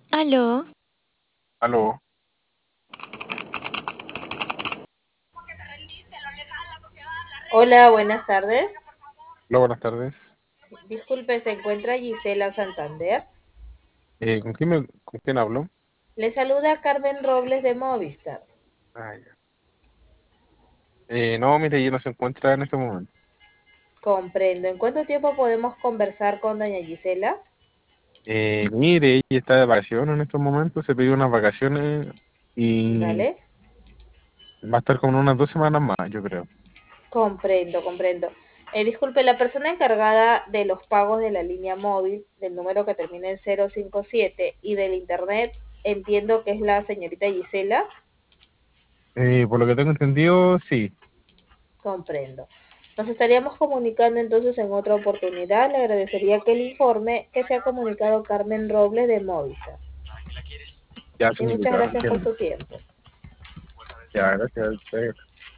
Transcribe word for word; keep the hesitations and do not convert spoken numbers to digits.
Aló, Aló, Hola, buenas tardes. hola, buenas tardes. Disculpe, ¿se encuentra Gisela Santander? Eh, ¿con quién, me- con quién hablo? Le saluda Carmen Robles de Movistar. Ah, ya. Eh, no, mire, ella no se encuentra en este momento. Comprendo. ¿En cuánto tiempo podemos conversar con doña Gisela? Eh, mire, ella está de vacaciones en estos momentos, se pidió unas vacaciones y ¿Vale? va a estar como unas dos semanas más, yo creo. Comprendo, comprendo. Eh, disculpe, la persona encargada de los pagos de la línea móvil, del número que termina en cero cinco siete y del internet, entiendo que es la señorita Gisela. Eh, por lo que tengo entendido, sí. Comprendo. Nos estaríamos comunicando entonces en otra oportunidad. Le agradecería que el informe que se ha comunicado Carmen Robles de Movistar. Ya, Y muchas señorita, gracias por entiendo. su tiempo. Ya, gracias.